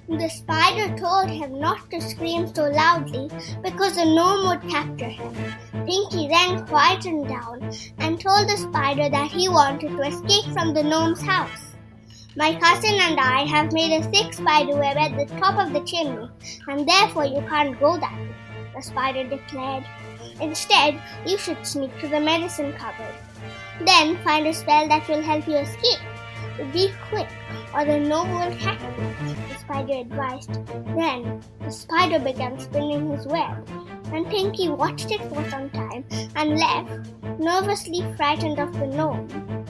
The spider told him not to scream so loudly because the gnome would capture him. Pinky then quietened down and told the spider that he wanted to escape from the gnome's house. My cousin and I have made a thick spider web at the top of the chimney, and therefore you can't go that way, the spider declared. Instead, you should sneak to the medicine cupboard. Then find a spell that will help you escape. Be quick, or the gnome will catch you, the spider advised. Then the spider began spinning his web, and Pinky watched it for some time and left, nervously frightened of the gnome.